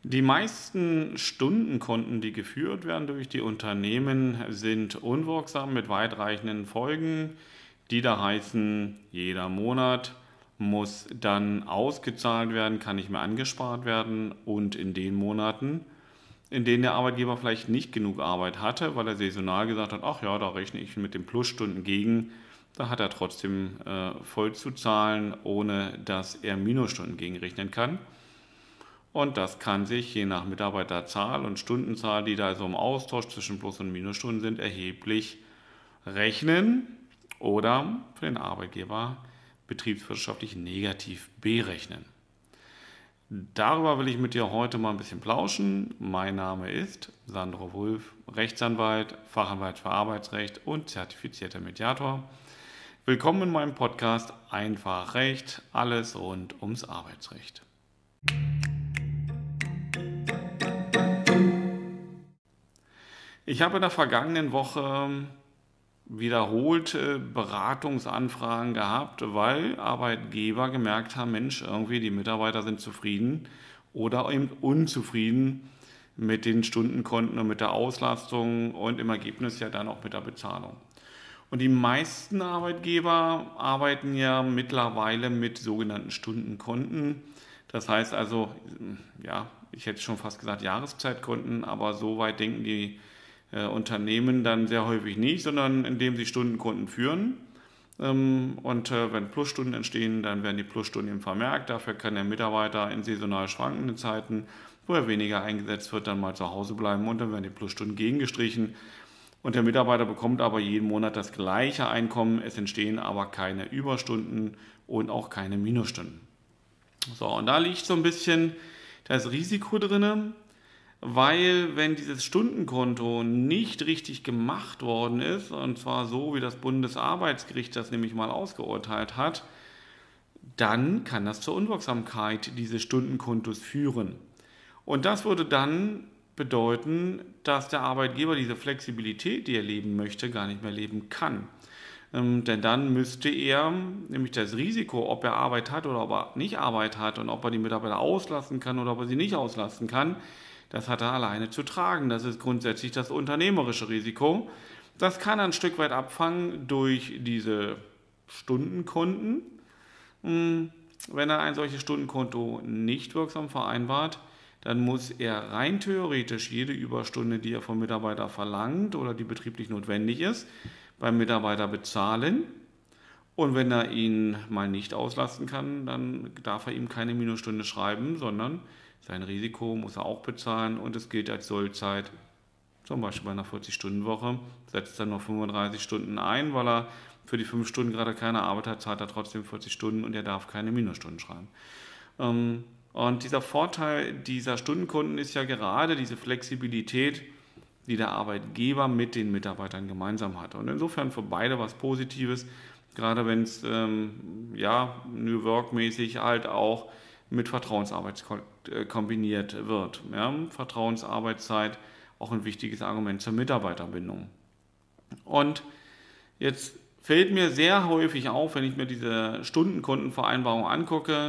Die meisten Stundenkonten, die geführt werden durch die Unternehmen, sind unwirksam mit weitreichenden Folgen, die da heißen, jeder Monat muss dann ausgezahlt werden, kann nicht mehr angespart werden und in den Monaten, in denen der Arbeitgeber vielleicht nicht genug Arbeit hatte, weil er saisonal gesagt hat, ach ja, da rechne ich mit den Plusstunden gegen, da hat er trotzdem voll zu zahlen, ohne dass er Minusstunden gegenrechnen kann. Und das kann sich je nach Mitarbeiterzahl und Stundenzahl, die da so im Austausch zwischen Plus- und Minusstunden sind, erheblich rechnen oder für den Arbeitgeber betriebswirtschaftlich negativ berechnen. Darüber will ich mit dir heute mal ein bisschen plauschen. Mein Name ist Sandro Wulff, Rechtsanwalt, Fachanwalt für Arbeitsrecht und zertifizierter Mediator. Willkommen in meinem Podcast Einfach Recht, alles rund ums Arbeitsrecht. Ich habe in der vergangenen Woche wiederholte Beratungsanfragen gehabt, weil Arbeitgeber gemerkt haben, Mensch, irgendwie die Mitarbeiter sind zufrieden oder eben unzufrieden mit den Stundenkonten und mit der Auslastung und im Ergebnis ja dann auch mit der Bezahlung. Und die meisten Arbeitgeber arbeiten ja mittlerweile mit sogenannten Stundenkonten. Das heißt also, ja, ich hätte schon fast gesagt Jahreszeitkonten, aber so weit denken die Unternehmen dann sehr häufig nicht, sondern indem sie Stundenkonten führen. Wenn Plusstunden entstehen, dann werden die Plusstunden eben vermerkt. Dafür kann der Mitarbeiter in saisonal schwankenden Zeiten, wo er weniger eingesetzt wird, dann mal zu Hause bleiben und dann werden die Plusstunden gegengestrichen. Und der Mitarbeiter bekommt aber jeden Monat das gleiche Einkommen. Es entstehen aber keine Überstunden und auch keine Minusstunden. So, und da liegt so ein bisschen das Risiko drin, weil wenn dieses Stundenkonto nicht richtig gemacht worden ist, und zwar so, wie das Bundesarbeitsgericht das nämlich mal ausgeurteilt hat, dann kann das zur Unwirksamkeit dieses Stundenkontos führen. Und das würde dann bedeuten, dass der Arbeitgeber diese Flexibilität, die er leben möchte, gar nicht mehr leben kann. Denn dann müsste er nämlich das Risiko, ob er Arbeit hat oder ob er nicht Arbeit hat und ob er die Mitarbeiter auslassen kann oder ob er sie nicht auslassen kann, das hat er alleine zu tragen. Das ist grundsätzlich das unternehmerische Risiko. Das kann er ein Stück weit abfangen durch diese Stundenkonten. Wenn er ein solches Stundenkonto nicht wirksam vereinbart, dann muss er rein theoretisch jede Überstunde, die er vom Mitarbeiter verlangt oder die betrieblich notwendig ist, beim Mitarbeiter bezahlen. Und wenn er ihn mal nicht auslasten kann, dann darf er ihm keine Minusstunde schreiben, sondern sein Risiko muss er auch bezahlen und es gilt als Sollzeit. Zum Beispiel bei einer 40-Stunden-Woche setzt er noch 35 Stunden ein, weil er für die 5 Stunden gerade keine Arbeit hat, zahlt er trotzdem 40 Stunden und er darf keine Minusstunden schreiben. Und dieser Vorteil dieser Stundenkonten ist ja gerade diese Flexibilität, die der Arbeitgeber mit den Mitarbeitern gemeinsam hat. Und insofern für beide was Positives, gerade wenn es New Work-mäßig halt auch mit Vertrauensarbeit kombiniert wird. Ja, Vertrauensarbeitszeit, auch ein wichtiges Argument zur Mitarbeiterbindung. Und jetzt fällt mir sehr häufig auf, wenn ich mir diese Stundenkontenvereinbarung angucke,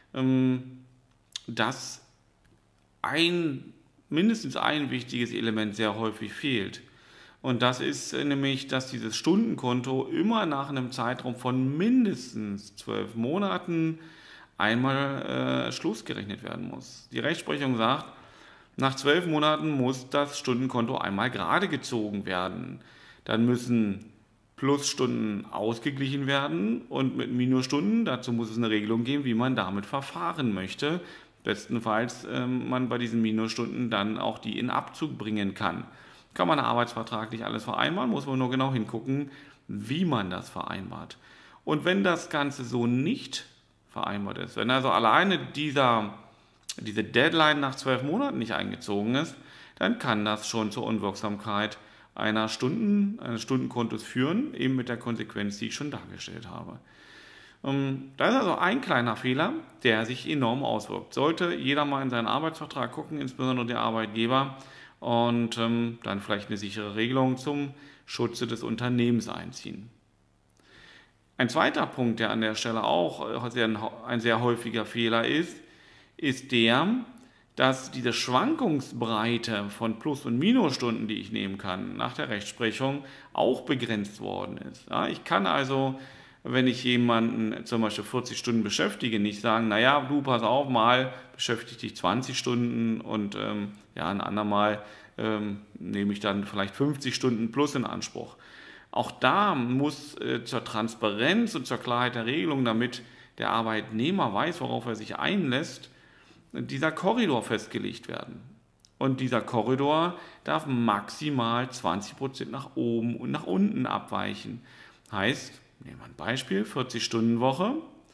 dass mindestens ein wichtiges Element sehr häufig fehlt. Und das ist nämlich, dass dieses Stundenkonto immer nach einem Zeitraum von mindestens 12 Monaten einmal schlussgerechnet werden muss. Die Rechtsprechung sagt, nach 12 Monaten muss das Stundenkonto einmal gerade gezogen werden. Dann müssen Plusstunden ausgeglichen werden und mit Minusstunden, dazu muss es eine Regelung geben, wie man damit verfahren möchte. Bestenfalls man bei diesen Minusstunden dann auch die in Abzug bringen kann. Kann man arbeitsvertraglich alles vereinbaren, muss man nur genau hingucken, wie man das vereinbart. Und wenn das Ganze so nicht vereinbart ist, wenn also alleine diese Deadline nach 12 Monaten nicht eingezogen ist, dann kann das schon zur Unwirksamkeit eines Stundenkontos führen, eben mit der Konsequenz, die ich schon dargestellt habe. Das ist also ein kleiner Fehler, der sich enorm auswirkt. Sollte jeder mal in seinen Arbeitsvertrag gucken, insbesondere der Arbeitgeber, und dann vielleicht eine sichere Regelung zum Schutze des Unternehmens einziehen. Ein zweiter Punkt, der an der Stelle auch ein sehr häufiger Fehler ist der, dass diese Schwankungsbreite von Plus- und Minusstunden, die ich nehmen kann, nach der Rechtsprechung auch begrenzt worden ist. Ja, ich kann also, wenn ich jemanden zum Beispiel 40 Stunden beschäftige, nicht sagen, naja, du pass auf, mal beschäftige dich 20 Stunden und ja, ein andermal nehme ich dann vielleicht 50 Stunden plus in Anspruch. Auch da muss zur Transparenz und zur Klarheit der Regelung, damit der Arbeitnehmer weiß, worauf er sich einlässt, dieser Korridor festgelegt werden. Und dieser Korridor darf maximal 20% nach oben und nach unten abweichen. Heißt, nehmen wir ein Beispiel, 40-Stunden-Woche,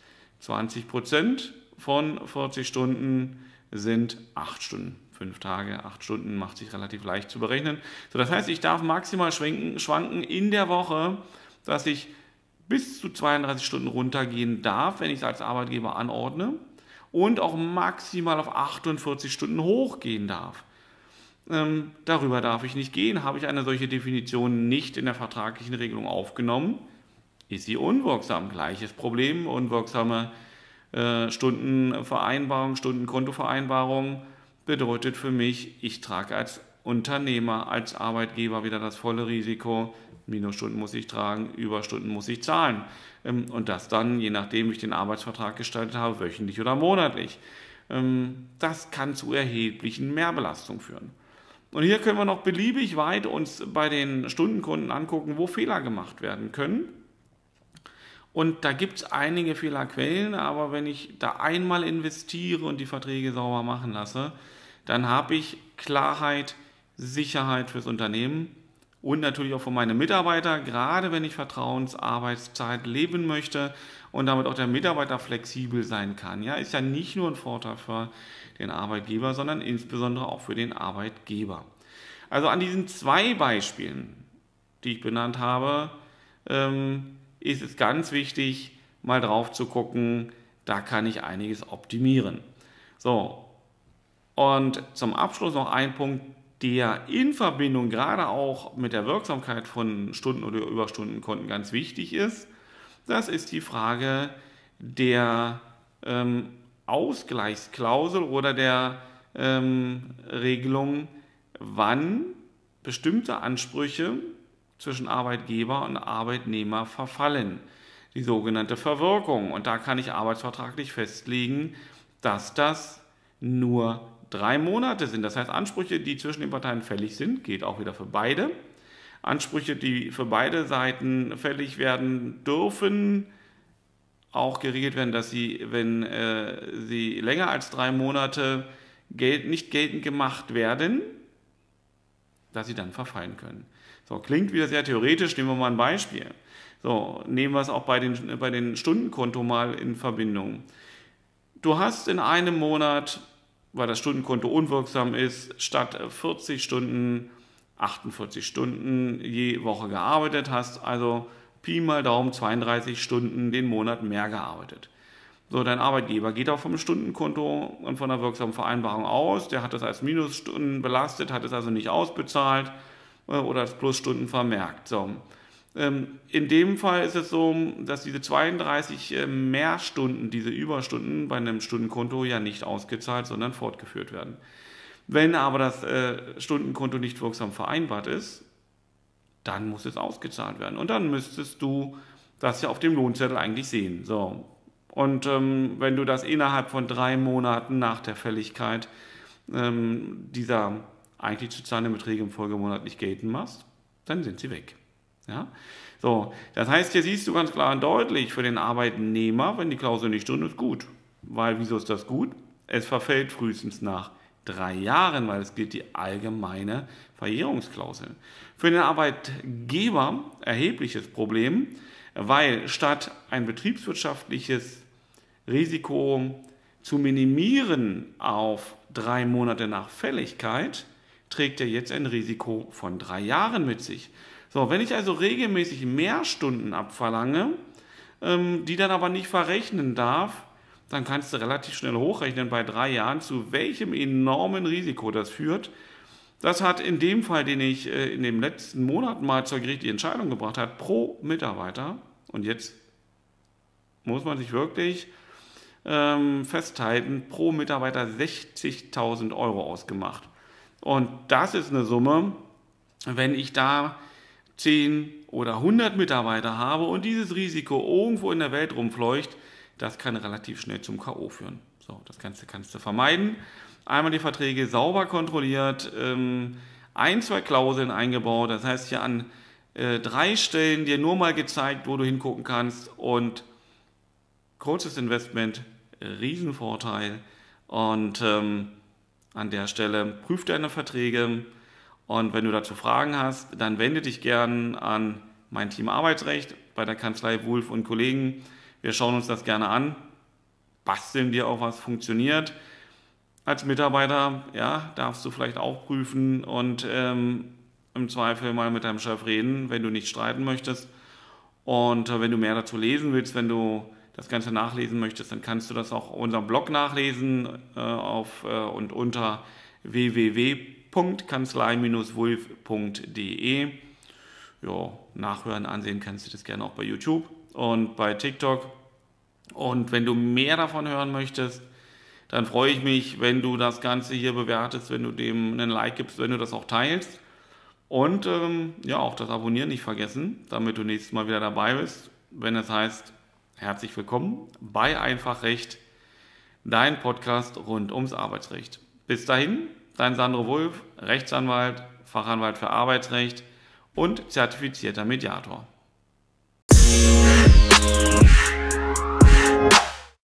20% von 40 Stunden sind 8 Stunden. 5 Tage, 8 Stunden macht sich relativ leicht zu berechnen. So, das heißt, ich darf maximal schwanken in der Woche, dass ich bis zu 32 Stunden runtergehen darf, wenn ich es als Arbeitgeber anordne, und auch maximal auf 48 Stunden hochgehen darf. Darüber darf ich nicht gehen. Habe ich eine solche Definition nicht in der vertraglichen Regelung aufgenommen, ist sie unwirksam. Gleiches Problem, unwirksame Stundenvereinbarung, Stundenkontovereinbarung bedeutet für mich, ich trage als Unternehmer, als Arbeitgeber wieder das volle Risiko. Minusstunden muss ich tragen, Überstunden muss ich zahlen. Und das dann, je nachdem wie ich den Arbeitsvertrag gestaltet habe, wöchentlich oder monatlich. Das kann zu erheblichen Mehrbelastungen führen. Und hier können wir noch beliebig weit uns bei den Stundenkonten angucken, wo Fehler gemacht werden können. Und da gibt es einige Fehlerquellen, aber wenn ich da einmal investiere und die Verträge sauber machen lasse, dann habe ich Klarheit, Sicherheit fürs Unternehmen und natürlich auch für meine Mitarbeiter, gerade wenn ich Vertrauensarbeitszeit leben möchte und damit auch der Mitarbeiter flexibel sein kann. Ja, ist ja nicht nur ein Vorteil für den Arbeitgeber, sondern insbesondere auch für den Arbeitgeber. Also an diesen 2 Beispielen, die ich benannt habe, ist es ganz wichtig, mal drauf zu gucken, da kann ich einiges optimieren. So, und zum Abschluss noch ein Punkt, der in Verbindung gerade auch mit der Wirksamkeit von Stunden- oder Überstundenkonten ganz wichtig ist. Das ist die Frage der Ausgleichsklausel oder der Regelung, wann bestimmte Ansprüche zwischen Arbeitgeber und Arbeitnehmer verfallen. Die sogenannte Verwirkung. Und da kann ich arbeitsvertraglich festlegen, dass das nur 3 Monate sind. Das heißt, Ansprüche, die zwischen den Parteien fällig sind, geht auch wieder für beide. Ansprüche, die für beide Seiten fällig werden, dürfen auch geregelt werden, dass sie, wenn sie länger als 3 Monate nicht geltend gemacht werden, dass sie dann verfallen können. So, klingt wieder sehr theoretisch, nehmen wir mal ein Beispiel. So, nehmen wir es auch bei den Stundenkonto mal in Verbindung. Du hast in einem Monat, weil das Stundenkonto unwirksam ist, statt 40 Stunden 48 Stunden je Woche gearbeitet, hast also Pi mal Daumen 32 Stunden den Monat mehr gearbeitet. So, dein Arbeitgeber geht auch vom Stundenkonto und von der wirksamen Vereinbarung aus, der hat das als Minusstunden belastet, hat es also nicht ausbezahlt oder als Plusstunden vermerkt. So. In dem Fall ist es so, dass diese 32 Mehrstunden, diese Überstunden bei einem Stundenkonto ja nicht ausgezahlt, sondern fortgeführt werden. Wenn aber das Stundenkonto nicht wirksam vereinbart ist, dann muss es ausgezahlt werden. Und dann müsstest du das ja auf dem Lohnzettel eigentlich sehen. So. Und wenn du das innerhalb von 3 Monaten nach der Fälligkeit dieser eigentlich zu zahlenden Beträge im Folgemonat nicht geltend machst, dann sind sie weg. Ja? So, das heißt, hier siehst du ganz klar und deutlich für den Arbeitnehmer, wenn die Klausel nicht drin ist, gut. Weil, wieso ist das gut? Es verfällt frühestens nach 3 Jahren, weil es gilt die allgemeine Verjährungsklausel. Für den Arbeitgeber erhebliches Problem, weil statt ein betriebswirtschaftliches Risiko zu minimieren auf 3 Monate nach Fälligkeit, trägt er jetzt ein Risiko von 3 Jahren mit sich. So, wenn ich also regelmäßig mehr Stunden abverlange, die dann aber nicht verrechnen darf, dann kannst du relativ schnell hochrechnen bei 3 Jahren, zu welchem enormen Risiko das führt. Das hat in dem Fall, den ich in dem letzten Monat mal zur gerichtlichen Entscheidung gebracht habe, pro Mitarbeiter, und jetzt muss man sich wirklich festhalten, pro Mitarbeiter 60.000 Euro ausgemacht. Und das ist eine Summe, wenn ich da 10 oder 100 Mitarbeiter habe und dieses Risiko irgendwo in der Welt rumfleucht, das kann relativ schnell zum K.O. führen. So, das kannst du vermeiden. Einmal die Verträge sauber kontrolliert, 2 Klauseln eingebaut, das heißt hier an 3 Stellen dir nur mal gezeigt, wo du hingucken kannst und kurzes Investment, Riesenvorteil und an der Stelle prüf deine Verträge und wenn du dazu Fragen hast, dann wende dich gern an mein Team Arbeitsrecht bei der Kanzlei Wulff und Kollegen. Wir schauen uns das gerne an, basteln dir auch was funktioniert. Als Mitarbeiter, ja, darfst du vielleicht auch prüfen und im Zweifel mal mit deinem Chef reden, wenn du nicht streiten möchtest. Und wenn du mehr dazu lesen willst, wenn du das Ganze nachlesen möchtest, dann kannst du das auch auf unserem Blog nachlesen und unter www.kanzlei-wulff.de. Ja, nachhören, ansehen kannst du das gerne auch bei YouTube und bei TikTok. Und wenn du mehr davon hören möchtest, dann freue ich mich, wenn du das Ganze hier bewertest, wenn du dem einen Like gibst, wenn du das auch teilst. Und ja, auch das Abonnieren nicht vergessen, damit du nächstes Mal wieder dabei bist, wenn es heißt, herzlich willkommen bei Einfachrecht, dein Podcast rund ums Arbeitsrecht. Bis dahin, dein Sandro Wulff, Rechtsanwalt, Fachanwalt für Arbeitsrecht und zertifizierter Mediator.